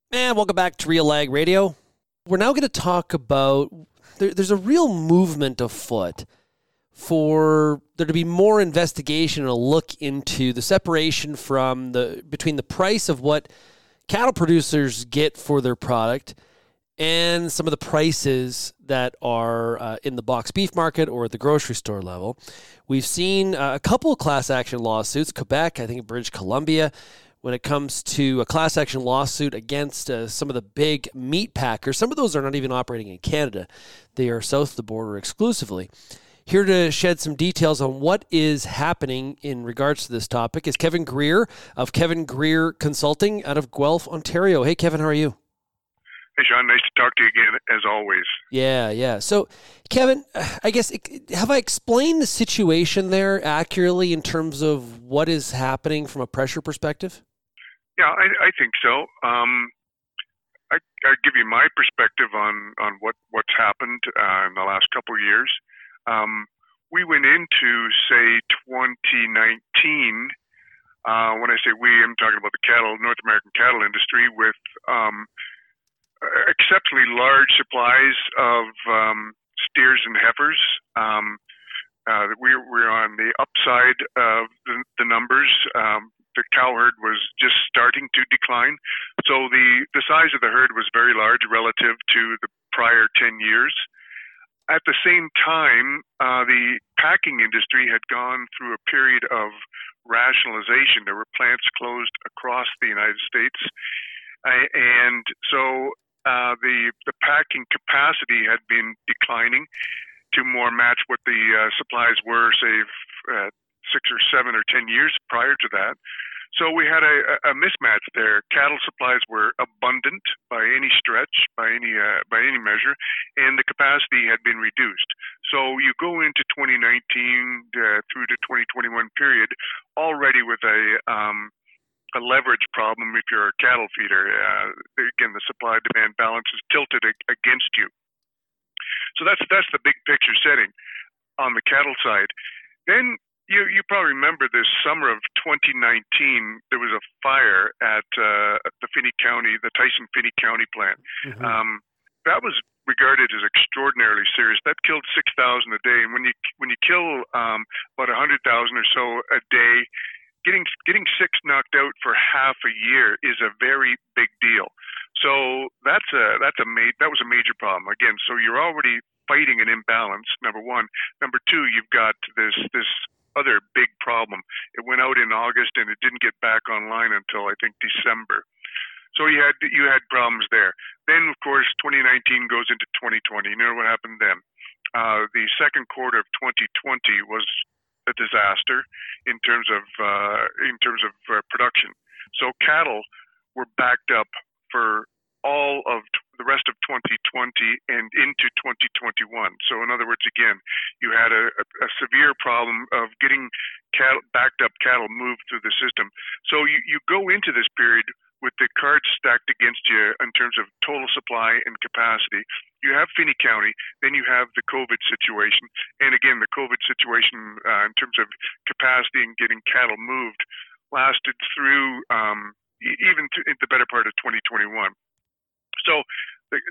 And welcome back to Real Ag Radio. We're now going to talk about there's a real movement afoot for there to be more investigation and a look into the separation between the price of what cattle producers get for their product and some of the prices that are in the box beef market or at the grocery store level. We've seen a couple of class action lawsuits, Quebec, I think British Columbia, when it comes to a class action lawsuit against some of the big meat packers. Some of those are not even operating in Canada. They are south of the border exclusively. Here to shed some details on what is happening in regards to this topic is Kevin Greer of Kevin Greer Consulting out of Guelph, Ontario. Hey, Kevin, how are you? Hey, Sean, nice to talk to you again, as always. Yeah. So, Kevin, I guess, have I explained the situation there accurately in terms of what is happening from a pressure perspective? Yeah, I think so. I'll give you my perspective on what's happened in the last couple of years. We went into, say, 2019, when I say we, I'm talking about the North American cattle industry, with exceptionally large supplies of steers and heifers. We're on the upside of the numbers. The cow herd was just starting to decline. So the size of the herd was very large relative to the prior 10 years. At the same time, the packing industry had gone through a period of rationalization. There were plants closed across the United States. And so the packing capacity had been declining to more match what the supplies were, say, 6 or 7 or 10 years prior to that. So we had a mismatch there. Cattle supplies were abundant by any stretch, by any measure, and the capacity had been reduced. So you go into 2019 through to 2021 period already with a leverage problem if you're a cattle feeder. Again, the supply-demand balance is tilted against you. So that's the big picture setting on the cattle side. Then you probably remember this summer of 2019, there was a fire at the Tyson Finney County plant. Mm-hmm. That was regarded as extraordinarily serious. That killed 6,000 a day, and when you kill about 100,000 or so a day, getting 6 knocked out for half a year is a very big deal. So that was a major problem. Again, so you're already fighting an imbalance, number one. Number two, you've got this other big problem. It went out in August and it didn't get back online until I think December. So you had problems there. Then of course 2019 goes into 2020. You know what happened then? The second quarter of 2020 was a disaster in terms of production. So cattle were backed up for all of the rest of 2020 and into 2021. So in other words, again, you had a severe problem of getting backed up cattle moved through the system. So you go into this period with the cards stacked against you in terms of total supply and capacity. You have Finney County, then you have the COVID situation. And again, the COVID situation in terms of capacity and getting cattle moved lasted through even the better part of 2021. So the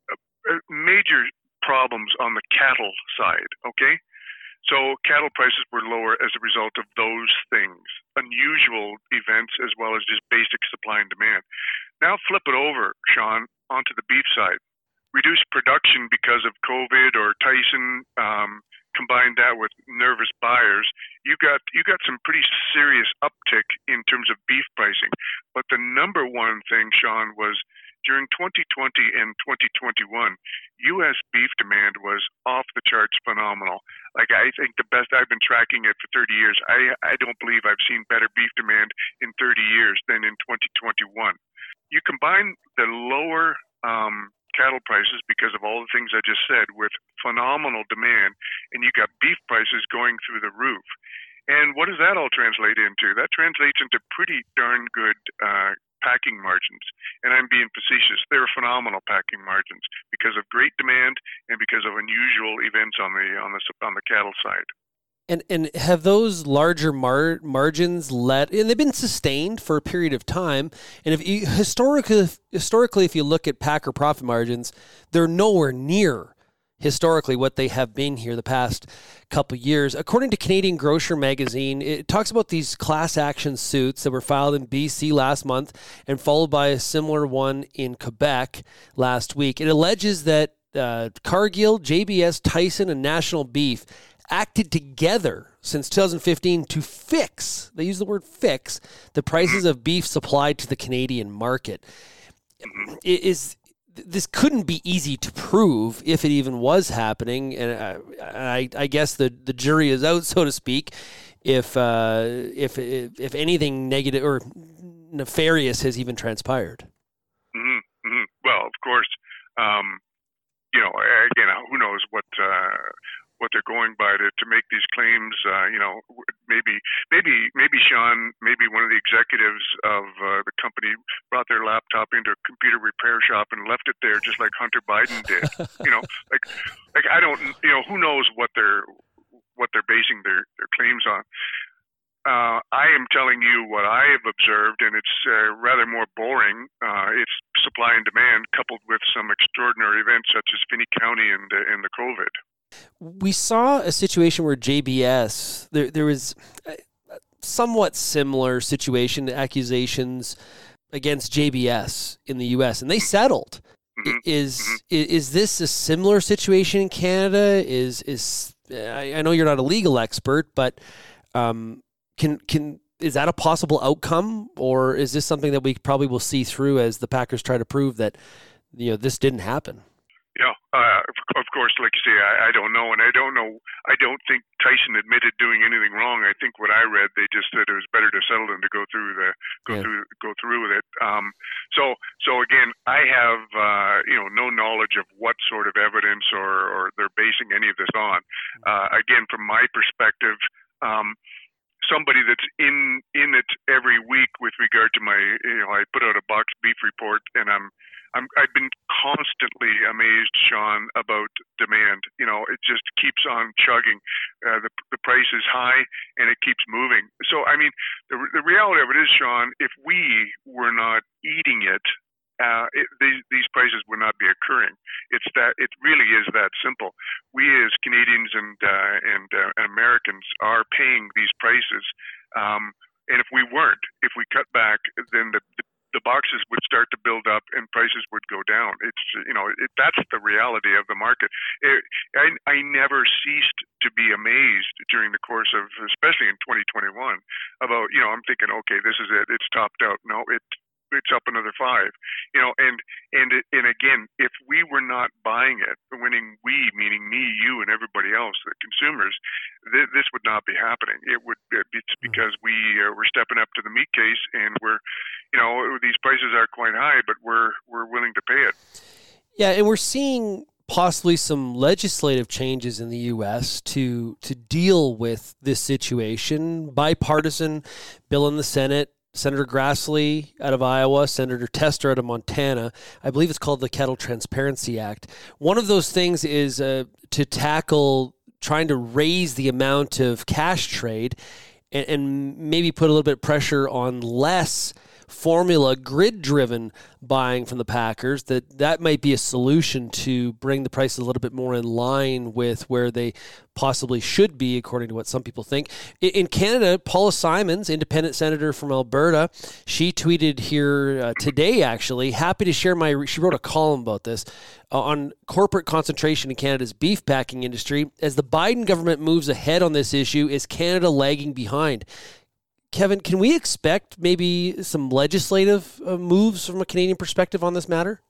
major problems on the cattle side, okay? So cattle prices were lower as a result of those things, unusual events as well as just basic supply and demand. Now flip it over, Sean, onto the beef side. Reduced production because of COVID or Tyson, combine that with nervous buyers, you got some pretty serious uptick in terms of beef pricing. But the number one thing, Sean, was during 2020 and 2021, U.S. beef demand was off the charts phenomenal. Like, I think the best, I've been tracking it for 30 years. I don't believe I've seen better beef demand in 30 years than in 2021. You combine the lower cattle prices because of all the things I just said with phenomenal demand, and you got beef prices going through the roof. And what does that all translate into? That translates into pretty darn good packing margins. And I'm being facetious. They're phenomenal packing margins because of great demand and because of unusual events on the cattle side. And have those larger margins and they've been sustained for a period of time. And if you, historically, if you look at packer profit margins, they're nowhere near historically what they have been here the past couple of years. According to Canadian Grocer Magazine, it talks about these class action suits that were filed in BC last month and followed by a similar one in Quebec last week. It alleges that Cargill, JBS, Tyson, and National Beef acted together since 2015 to fix, they use the word fix, the prices of beef supplied to the Canadian market. This couldn't be easy to prove if it even was happening, and I guess the jury is out, so to speak, if anything negative or nefarious has even transpired. Well, of course, again, who knows what they're going by to make these claims. Maybe Sean, maybe one of the executives of the company brought their laptop into a computer repair shop and left it there, just like Hunter Biden did. like I don't, who knows what they're basing their claims on. I am telling you what I have observed, and it's rather more boring. It's supply and demand coupled with some extraordinary events such as Finney County and the COVID. We saw a situation where JBS, there was a somewhat similar situation, accusations against JBS in the U.S., and they settled. Is this a similar situation in Canada? I know you're not a legal expert, but is that a possible outcome, or is this something that we probably will see through as the Packers try to prove that this didn't happen? Yeah, of course, like you say, I don't know, and I don't think Tyson admitted doing anything wrong. I think what I read, they just said it was better to settle than to go through with it. So again, I have no knowledge of what sort of evidence or they're basing any of this on. Again, from my perspective, somebody that's in it every week with regard to my, I put out a boxed beef report, and I've been constantly amazed, Sean, about demand. It just keeps on chugging. The price is high, and it keeps moving. So, I mean, the reality of it is, Sean, if we were not eating it, these prices would not be occurring. It really is that simple. We as Canadians and Americans are paying these prices, and if we weren't, if we cut back, then the boxes would start to build up and prices would go down. That's the reality of the market. I never ceased to be amazed during the course of, especially in 2021, about, I'm thinking, okay, this is it. It's topped out. No, it's up another 5, and again, if we were not buying it, meaning me, you, and everybody else, the consumers, this would not be happening. It's because we're stepping up to the meat case, and these prices are quite high, but we're willing to pay it. Yeah, and we're seeing possibly some legislative changes in the U.S. to deal with this situation. Bipartisan bill in the Senate. Senator Grassley out of Iowa, Senator Tester out of Montana. I believe it's called the Cattle Transparency Act. One of those things is to tackle trying to raise the amount of cash trade and maybe put a little bit of pressure on less formula grid-driven buying from the Packers. That might be a solution to bring the prices a little bit more in line with where they possibly should be, according to what some people think. In Canada, Paula Simons, independent senator from Alberta, she tweeted here today, actually, happy to share she wrote a column about this, on corporate concentration in Canada's beef packing industry. As the Biden government moves ahead on this issue, is Canada lagging behind? Kevin, can we expect maybe some legislative moves from a Canadian perspective on this matter?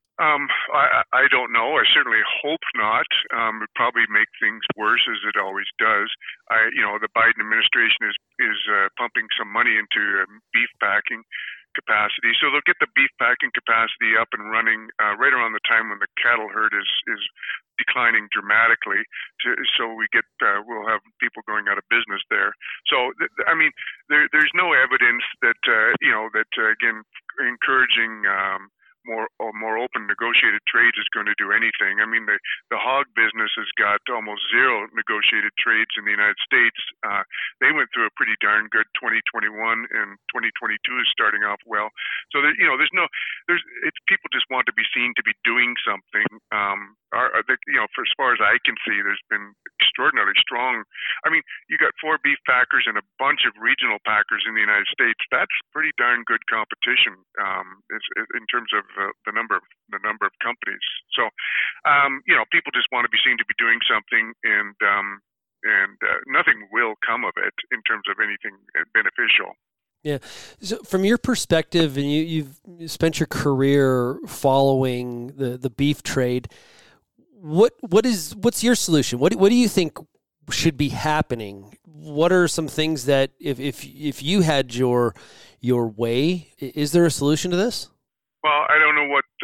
I don't know. I certainly hope not. It probably make things worse, as it always does. The Biden administration is pumping some money into beef packing capacity, so they'll get the beef packing capacity up and running right around the time when the cattle herd is declining dramatically. So we'll have people going out of business there. So there's no evidence that again encouraging more open negotiated trades is going to do anything. I mean, the hog business has got almost zero negotiated trades in the United States. They went through a pretty darn good 2021, and 2022 is starting off well. So it's people just want to be seen to be doing something. For as far as I can see, there's been extraordinarily strong. I mean, you got 4 beef packers and a bunch of regional packers in the United States. That's pretty darn good competition in terms of the number of companies. So, people just want to be seen to be doing something, and nothing will come of it in terms of anything beneficial. Yeah. So from your perspective, and you've spent your career following the beef trade, what's your solution? What do you think should be happening? What are some things that if you had your way, is there a solution to this? Well, I don't know what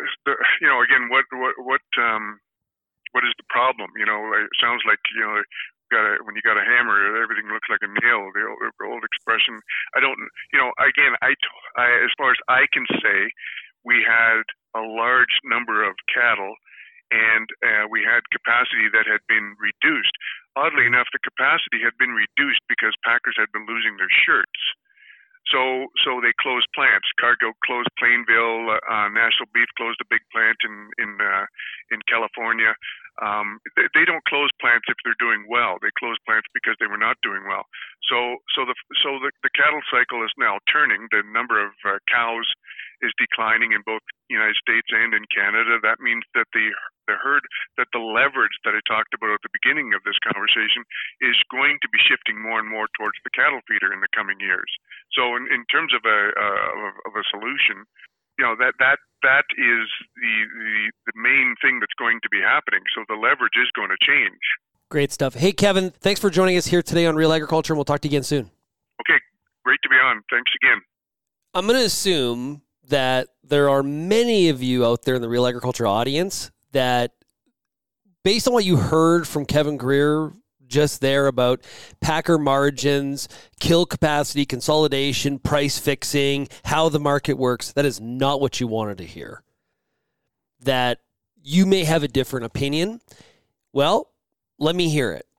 what is the problem? It sounds like when you got a hammer, everything looks like a nail. The old expression. I don't. As far as I can say, we had a large number of cattle, and we had capacity that had been reduced. Oddly enough, the capacity had been reduced because packers had been losing their shirts. So they closed plants. Cargill closed Plainville. National Beef closed a big plant in California. They don't close plants if they're doing well. They close plants because they were not doing well. So the cattle cycle is now turning. The number of cows is declining in both the United States and in Canada. That means that the herd, that the leverage that I talked about at the beginning of this conversation is going to be shifting more and more towards the cattle feeder in the coming years. So in terms of a solution, that is the main thing that's going to be happening. So the leverage is going to change. Great stuff. Hey, Kevin, thanks for joining us here today on Real Agriculture, and we'll talk to you again soon. Okay, great to be on. Thanks again. I'm going to assume that there are many of you out there in the Real Agriculture audience that, based on what you heard from Kevin Greer just there about packer margins, kill capacity, consolidation, price fixing, how the market works, that is not what you wanted to hear. That you may have a different opinion. Well, let me hear it.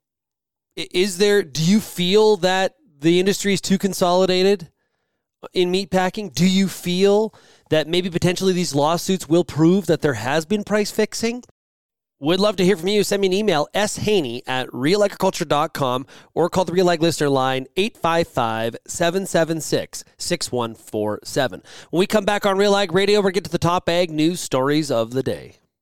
Do you feel that the industry is too consolidated in meatpacking? Do you feel that maybe potentially these lawsuits will prove that there has been price fixing? Would love to hear from you. Send me an email, shaney@realagriculture.com, or call the Real Ag listener line, 855-776-6147. When we come back on Real Ag Radio, we're going to get to the top ag news stories of the day.